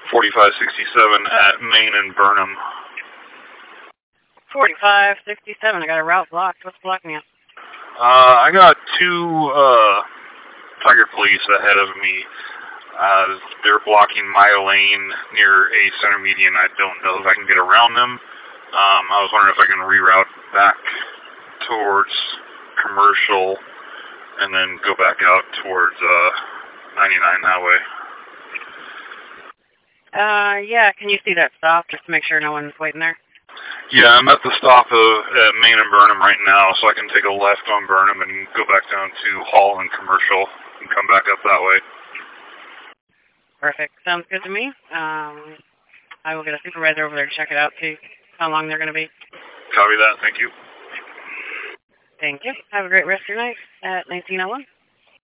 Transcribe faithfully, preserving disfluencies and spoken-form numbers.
forty-five sixty-seven at Main and Burnham. forty-five sixty-seven, I got a route blocked. What's blocking you? Uh, I got two, uh, Tiger Police ahead of me. Uh, they're blocking my lane near a center median. I don't know if I can get around them. Um, I was wondering if I can reroute back towards Commercial and then go back out towards, uh, ninety-nine Highway. Uh, yeah, can you see that stop just to make sure no one's waiting there? Yeah, I'm at the stop of at Main and Burnham right now, so I can take a left on Burnham and go back down to Hall and Commercial and come back up that way. Perfect. Sounds good to me. Um, I will get a supervisor over there to check it out, see how long they're going to be. Copy that. Thank you. Thank you. Have a great rest of your night at nineteen oh one.